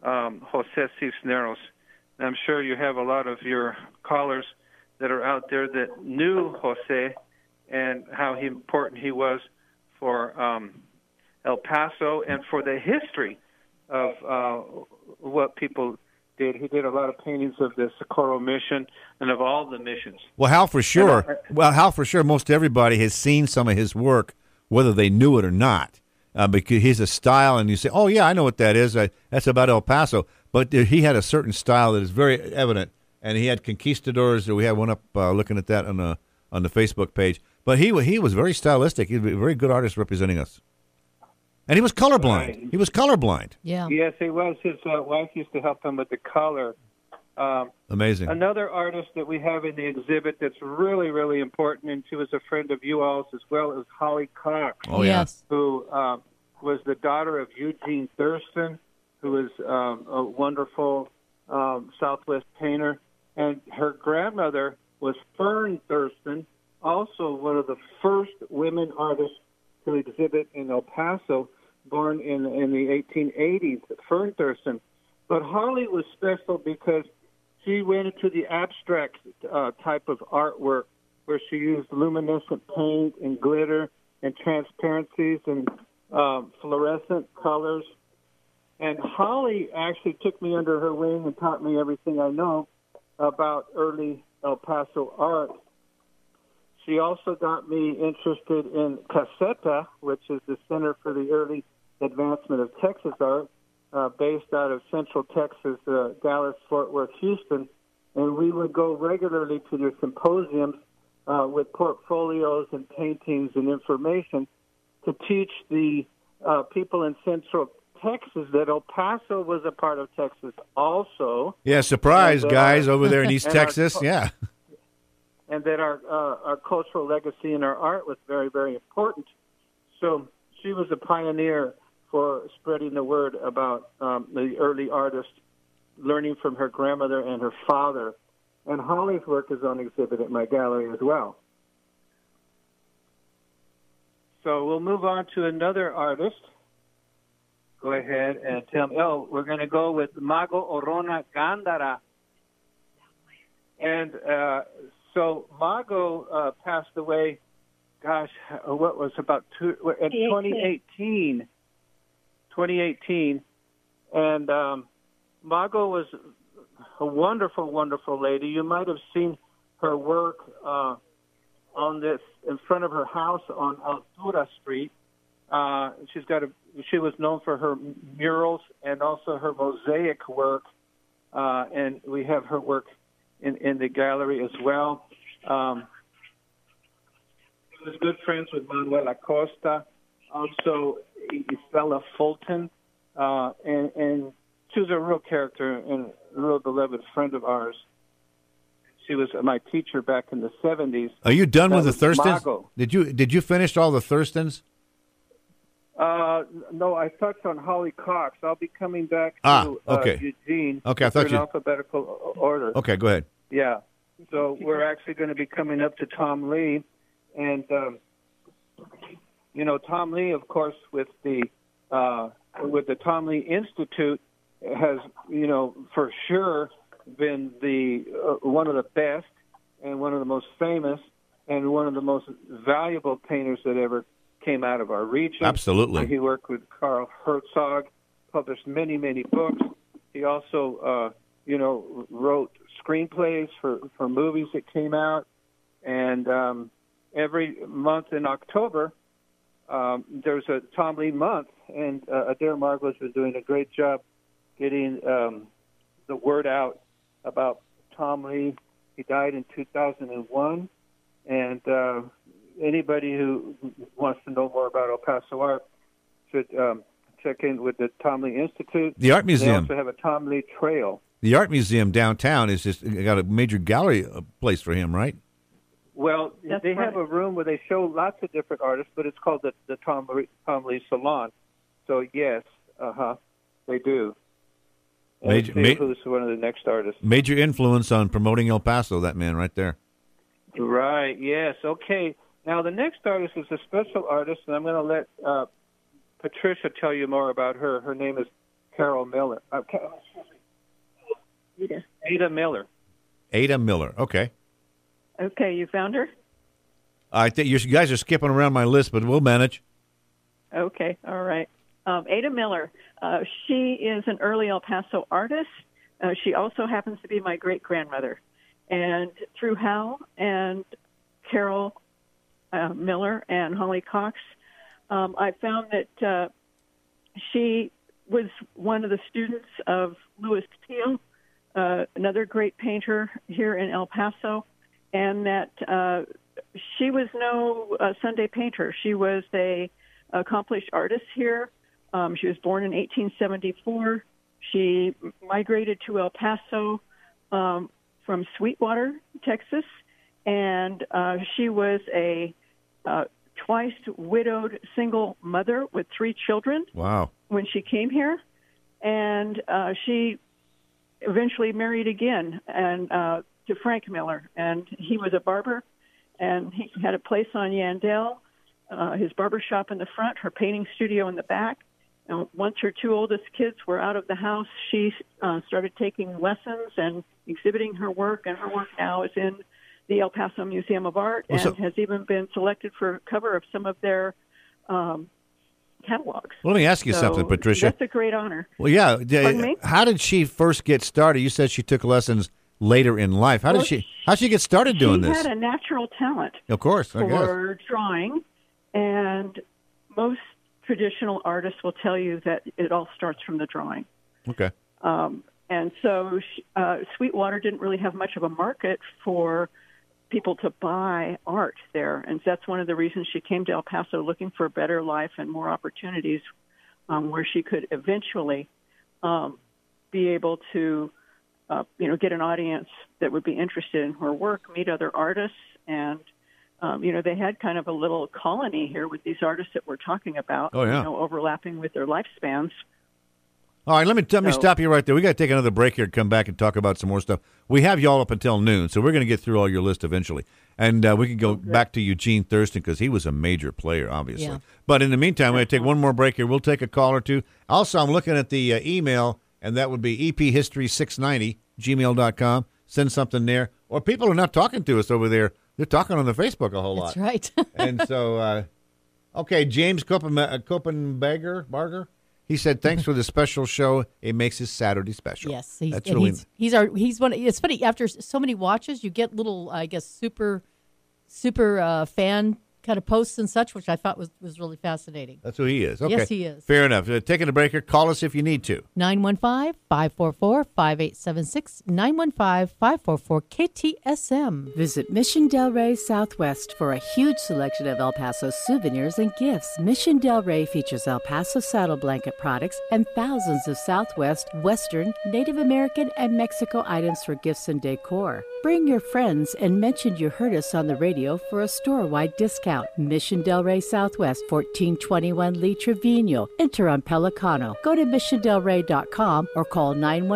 Jose Cisneros. And I'm sure you have a lot of your callers that are out there that knew Jose and how important he was for El Paso and for the history of what people did. He did a lot of paintings of the Socorro Mission and of all the missions. Well, Hal, for sure. Most everybody has seen some of his work, whether they knew it or not, because he's a style, and you say, "Oh yeah, I know what that is. That's about El Paso." But he had a certain style that is very evident, and he had conquistadors. We have one up looking at that on the Facebook page. But he was very stylistic. He was a very good artist representing us. And he was colorblind. Right. He was colorblind. Yeah. Yes, he was. His wife used to help him with the color. Amazing. Another artist that we have in the exhibit that's really, really important, and she was a friend of you all's as well, is Holly Cox. Oh, yes. Who was the daughter of Eugene Thurston, who was a wonderful Southwest painter. And her grandmother was Fern Thurston, also one of the first women artists to exhibit in El Paso, born in the 1880s, Fern Thurston. But Holly was special because she went into the abstract type of artwork where she used luminescent paint and glitter and transparencies and fluorescent colors. And Holly actually took me under her wing and taught me everything I know about early El Paso art. She also got me interested in Caseta, which is the Center for the Early Advancement of Texas Art, based out of Central Texas, Dallas, Fort Worth, Houston. And we would go regularly to their symposiums with portfolios and paintings and information to teach the people in Central Texas that El Paso was a part of Texas also. Yeah, surprise, guys, over there in East Texas. Yeah. And that our cultural legacy and our art was very, very important. So she was a pioneer for spreading the word about the early artist, learning from her grandmother and her father. And Holly's work is on exhibit at my gallery as well. So we'll move on to another artist. Go ahead and tell me. Oh, we're going to go with Mago Orona Gándara. And so Mago passed away, what was about in 2018. 2018. And Mago was a wonderful, wonderful lady. You might have seen her work on this in front of her house on Altura Street. She was known for her murals and also her mosaic work, and we have her work in the gallery as well. She was good friends with Manuel Acosta, also Isabella Fulton, and she was a real character and a real beloved friend of ours. She was my teacher back in the 70s. Are you done with the Thurstons? Mago. Did you finish all the Thurstons? No, I touched on Holly Cox. I'll be coming back to Eugene. Okay, I thought in alphabetical order. Okay, go ahead. Yeah. So we're actually going to be coming up to Tom Lee, and Tom Lee, of course, with the Tom Lee Institute, has for sure been the one of the best and one of the most famous and one of the most valuable painters that ever came out of our region. Absolutely. He worked with Carl Herzog, published many, many books. He also wrote screenplays for movies that came out. And every month in October, there's a Tom Lee month, and Adair Margolis was doing a great job getting the word out about Tom Lee. He died in 2001, and anybody who wants to know more about El Paso art should check in with the Tom Lee Institute. The Art Museum. They also have a Tom Lee Trail. The Art Museum downtown is just got a major gallery place for him, right? Well, they have a room where they show lots of different artists, but it's called the Tom Lee Salon. So, yes, they do. And who's one of the next artists. Major influence on promoting El Paso, that man right there. Right, yes. Okay. Now, the next artist is a special artist, and I'm going to let Patricia tell you more about her. Her name is Carol Miller. Ada Miller. Ada Miller, okay. Okay, you found her? I think you guys are skipping around my list, but we'll manage. Okay, all right. Ada Miller, she is an early El Paso artist. She also happens to be my great-grandmother. And through Hal and Carol Miller and Holly Cox, I found that she was one of the students of Louis Teal, another great painter here in El Paso, and that she was no Sunday painter. She was a accomplished artist here. She was born in 1874. She migrated to El Paso from Sweetwater, Texas, and she was a twice widowed single mother with 3 children. Wow. When she came here, and she eventually married again and to Frank Miller, and he was a barber, and he had a place on Yandell, his barber shop in the front, her painting studio in the back. And once her 2 oldest kids were out of the house, she started taking lessons and exhibiting her work, and her work now is in the El Paso Museum of Art and has even been selected for a cover of some of their catalogs. Well, let me ask you something, Patricia. That's a great honor. Well, yeah. Pardon me? How did she first get started? You said she took lessons later in life. How did she get started doing this? She had a natural talent. Of course, I guess. For drawing, and most traditional artists will tell you that it all starts from the drawing. Okay. And so Sweetwater didn't really have much of a market for people to buy art there, and that's one of the reasons she came to El Paso looking for a better life and more opportunities where she could eventually be able to get an audience that would be interested in her work, meet other artists, and they had kind of a little colony here with these artists that we're talking about, overlapping with their lifespans. All right, let me stop you right there. We got to take another break here and come back and talk about some more stuff. We have you all up until noon, so we're going to get through all your list eventually. And we can go back to Eugene Thurston because he was a major player, obviously. Yeah. But in the meantime, we're going to take one more break here. We'll take a call or two. Also, I'm looking at the email, and that would be ephistory690@gmail.com. Send something there. Or people are not talking to us over there. They're talking on the Facebook a whole lot. That's right. And so, okay, James Barger. He said, "Thanks for the special show. It makes his Saturday special." Yes, he's one. It's funny, after so many watches, you get little, I guess, super fan kind of posts and such, which I thought was really fascinating. That's who he is. Okay. Yes, he is. Fair enough. Taking a break here. Call us if you need to. 915-544-5876. 915-544-KTSM. Visit Mission Del Rey Southwest for a huge selection of El Paso souvenirs and gifts. Mission Del Rey features El Paso saddle blanket products and thousands of Southwest, Western, Native American, and Mexico items for gifts and decor. Bring your friends and mention you heard us on the radio for a store-wide discount. Mission Del Rey Southwest, 1421 Lee Trevino. Enter on Pelicano. Go to missiondelrey.com or call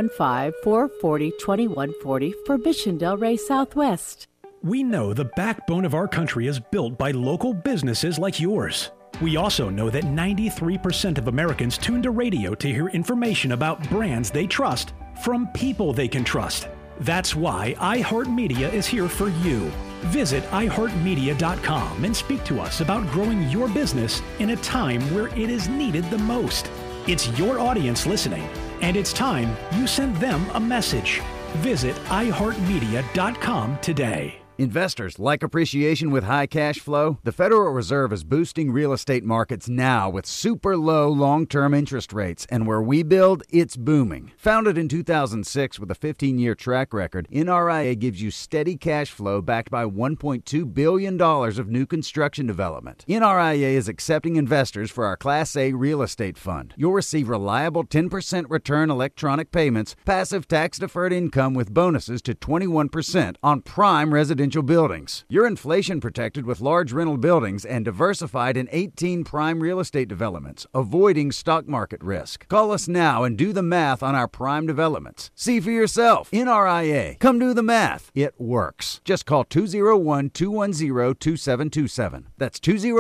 915-440-2140 for Mission Del Rey Southwest. We know the backbone of our country is built by local businesses like yours. We also know that 93% of Americans tune to radio to hear information about brands they trust from people they can trust. That's why iHeartMedia is here for you. Visit iHeartMedia.com and speak to us about growing your business in a time where it is needed the most. It's your audience listening, And it's time you sent them a message. Visit iHeartMedia.com today. Investors like appreciation with high cash flow? The Federal Reserve is boosting real estate markets now with super low long-term interest rates. And where we build, it's booming. Founded in 2006 with a 15-year track record, NRIA gives you steady cash flow backed by $1.2 billion of new construction development. NRIA is accepting investors for our Class A real estate fund. You'll receive reliable 10% return electronic payments, passive tax-deferred income with bonuses to 21% on prime residential buildings. You're inflation protected with large rental buildings and diversified in 18 prime real estate developments, avoiding stock market risk. Call us now and do the math on our prime developments. See for yourself. NRIA. Come do the math. It works. Just call 201-210-2727. That's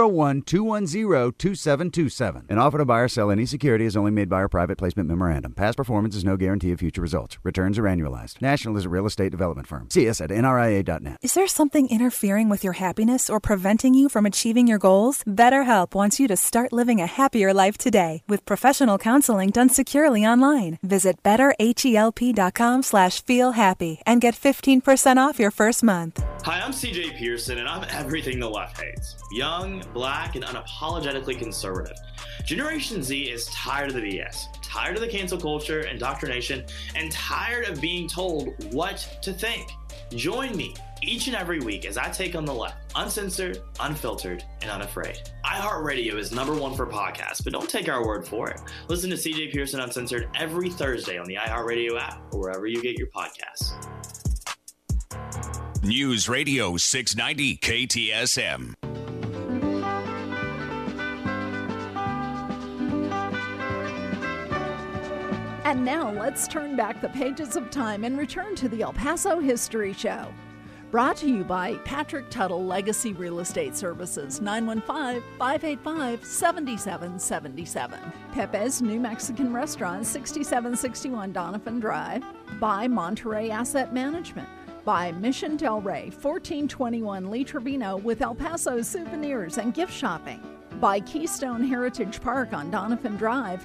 201-210-2727. An offer to buy or sell any security is only made by our private placement memorandum. Past performance is no guarantee of future results. Returns are annualized. National is a real estate development firm. See us at nria.net. Is there something interfering with your happiness or preventing you from achieving your goals? BetterHelp wants you to start living a happier life today with professional counseling done securely online. Visit betterhelp.com/feelhappy and get 15% off your first month. Hi, I'm CJ Pearson, and I'm everything the left hates. Young, black, and unapologetically conservative. Generation Z is tired of the BS, tired of the cancel culture, indoctrination, and tired of being told what to think. Join me each and every week as I take on the left, uncensored, unfiltered, and unafraid. iHeartRadio is #1 for podcasts, but don't take our word for it. Listen to CJ Pearson Uncensored every Thursday on the iHeartRadio app or wherever you get your podcasts. News Radio 690 KTSM. And now let's turn back the pages of time and return to the El Paso History Show. Brought to you by Patrick Tuttle Legacy Real Estate Services, 915-585-7777. Pepe's New Mexican Restaurant, 6761 Donovan Drive. By Monterey Asset Management. By Mission Del Rey, 1421 Lee Trevino with El Paso souvenirs and gift shopping. By Keystone Heritage Park on Donovan Drive,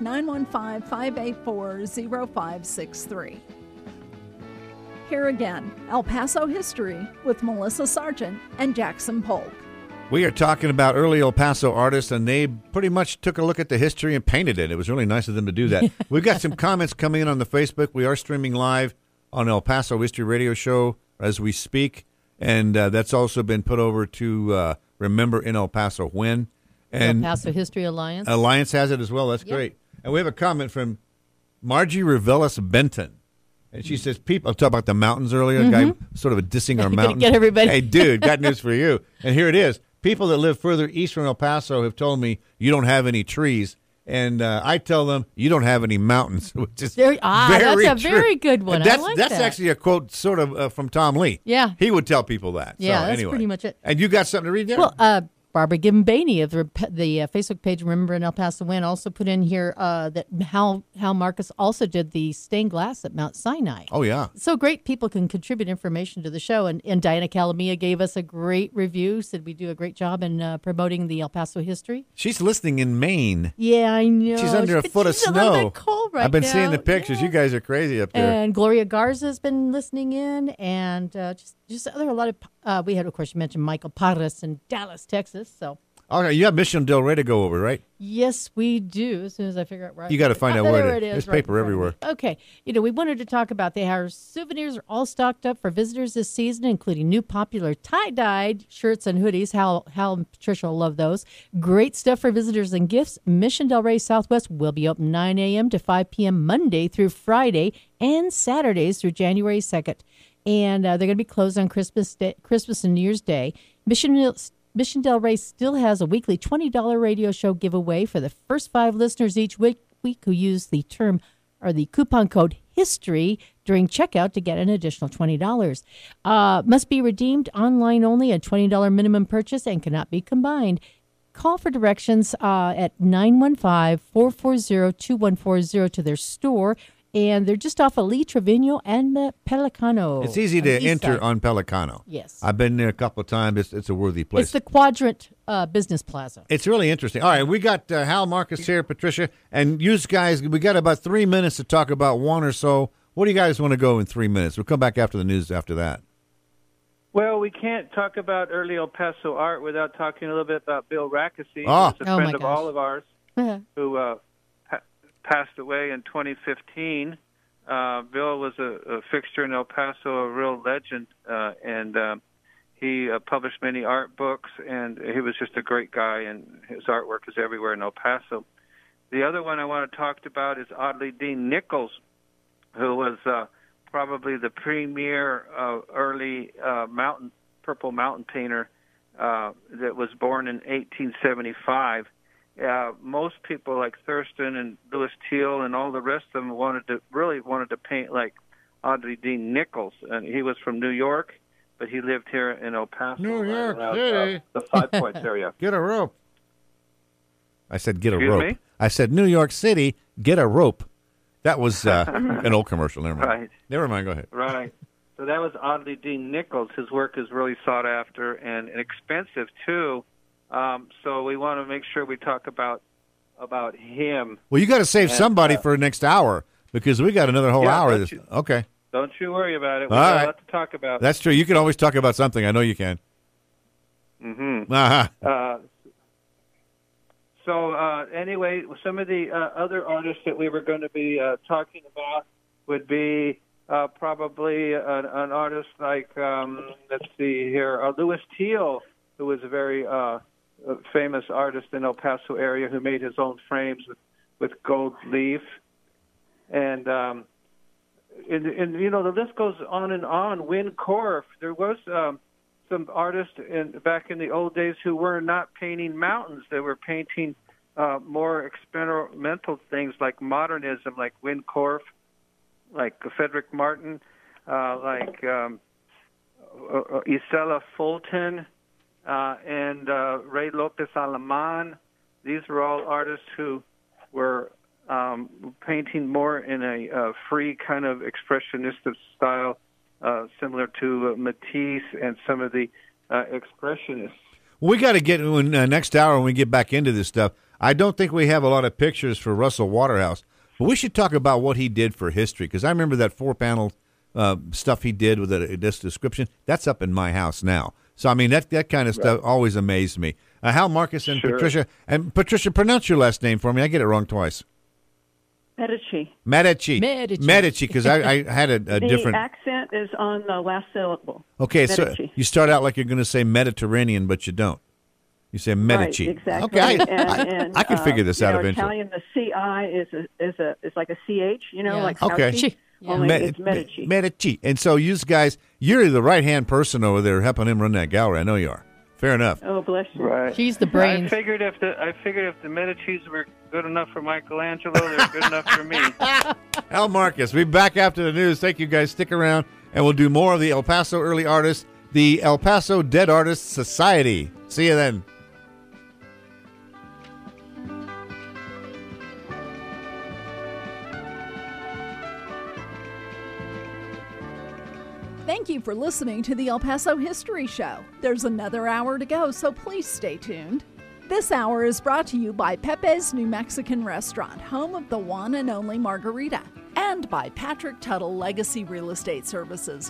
915-584-0563. Here again, El Paso History with Melissa Sargent and Jackson Polk. We are talking about early El Paso artists, and they pretty much took a look at the history and painted it. It was really nice of them to do that. We've got some comments coming in on the Facebook. We are streaming live on El Paso History Radio Show as we speak, and that's also been put over to Remember in El Paso When. And El Paso History Alliance. Alliance has it as well. That's great. And we have a comment from Margie Revelis Benton. And she says, people, I was talking about the mountains earlier, a guy sort of dissing our mountains. Get everybody. Hey, dude, got news for you. And here it is. People that live further east from El Paso have told me you don't have any trees. And I tell them, you don't have any mountains, which is very that's a true. very good one. That's actually a quote sort of from Tom Lee. Yeah. He would tell people that. Yeah, so, that's anyway. pretty much it. And you got something to read there? Well, Barbara Gimbani of the Facebook page Remember in El Paso When also put in here that Hal Marcus also did the stained glass at Mount Sinai. Oh, yeah. So great people can contribute information to the show. And Diana Calamia gave us a great review, said we do a great job in promoting the El Paso history. She's listening in Maine. Yeah, I know. She's under a foot of snow. Cold right I've been now. seeing the pictures. You guys are crazy up there. And Gloria Garza has been listening in, and just a lot of we had, of course, you mentioned Michael Parras in Dallas, Texas. So okay, you have Mission Del Rey to go over, right? yes, we do. As soon as I figure out where You got to find out where it is. There's right paper everywhere. Okay, we wanted to talk about our souvenirs are all stocked up for visitors this season, including new popular tie-dyed shirts and hoodies. Hal and Patricia will love those. Great stuff for visitors and gifts. Mission Del Rey Southwest will be open 9 a.m. to 5 p.m. Monday through Friday and Saturdays through January 2nd. And they're going to be closed on Christmas and New Year's Day. Mission Del Rey still has a weekly $20 radio show giveaway for the first 5 listeners each week who use the term or the coupon code HISTORY during checkout to get an additional $20. Must be redeemed online only, a $20 minimum purchase, and cannot be combined. Call for directions at 915-440-2140 to their store. And they're just off of Lee Trevino and Pelicano. It's easy to enter on Pelicano. Yes. I've been there a couple of times. It's a worthy place. It's the Quadrant business plaza. It's really interesting. All right, we got Hal Marcus here, Patricia, and you guys, we got about 3 minutes to talk about one or so. What do you guys want to go in 3 minutes? We'll come back after the news after that. Well, we can't talk about early El Paso art without talking a little bit about Bill Rackesee, who's a friend of all of ours, who passed away in 2015. Bill was a fixture in El Paso, a real legend, and he published many art books, and he was just a great guy, and his artwork is everywhere in El Paso. The other one I want to talk about is Audley Dean Nichols, who was probably the premier early purple mountain painter that was born in 1875. Most people like Thurston and Louis Teal and all the rest of them really wanted to paint like Audley Dean Nichols, and he was from New York, but he lived here in El Paso, New York around, City, the Five Points area. Get a rope. I said get a Excuse rope. me? I said New York City, get a rope. That was an old commercial. Never mind. Right. Never mind. Go ahead. Right. So that was Audley Dean Nichols. His work is really sought after and expensive too. So we want to make sure we talk about him. Well, you got to save somebody for the next hour because we got another whole hour. Okay. Don't you worry about it. We All got right. a lot to talk about. That's true. You can always talk about something. I know you can. Mm-hmm. Uh-huh. So anyway, some of the other artists that we were going to be talking about would be probably an artist like, let's see here, Louis Teal, who was a very famous artist in El Paso area who made his own frames with gold leaf. And you know, the list goes on and on. Win Korf, there was some artists back in the old days who were not painting mountains. They were painting more experimental things like modernism, like Win Korf, like Frederick Martin, like Isela Fulton, and Ray Lopez Alaman. These were all artists who were painting more in a free kind of expressionistic style, similar to Matisse and some of the expressionists. We got to get next hour when we get back into this stuff. I don't think we have a lot of pictures for Russell Waterhouse, but we should talk about what he did for history because I remember that 4-panel stuff he did with this description. That's up in my house now. So, I mean, that kind of stuff always amazed me. Hal Marcus and Patricia. And Patricia, pronounce your last name for me. I get it wrong twice. Medici, because I had a different... The accent is on the last syllable. Okay, Medici. so you start out like you're going to say Mediterranean, but you don't. You say Medici. Right, exactly. Okay, I can figure this out eventually. Italian, the CI is like a CH, like okay. Scouty. Only it's Medici. Medici. And so you guys, you're the right-hand person over there helping him run that gallery. I know you are. Fair enough. Oh, bless you. Right. She's the brains. I figured if the Medicis were good enough for Michelangelo, they're good enough for me. Hal Marcus, we'll be back after the news. Thank you guys. Stick around, and we'll do more of the El Paso early artists, the El Paso Dead Artists Society. See you then. Thank you for listening to the El Paso History Show. There's another hour to go, so please stay tuned. This hour is brought to you by Pepe's New Mexican Restaurant, home of the one and only margarita, and by Patrick Tuttle Legacy Real Estate Services,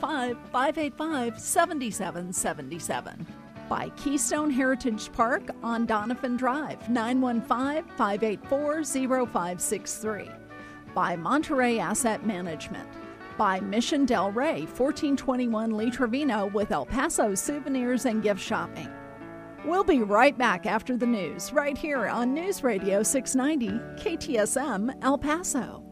915-585-7777. By Keystone Heritage Park on Donovan Drive, 915-584-0563. By Monterey Asset Management. By Mission Del Rey, 1421 Lee Trevino with El Paso souvenirs and gift shopping. We'll be right back after the news, right here on News Radio 690 KTSM El Paso.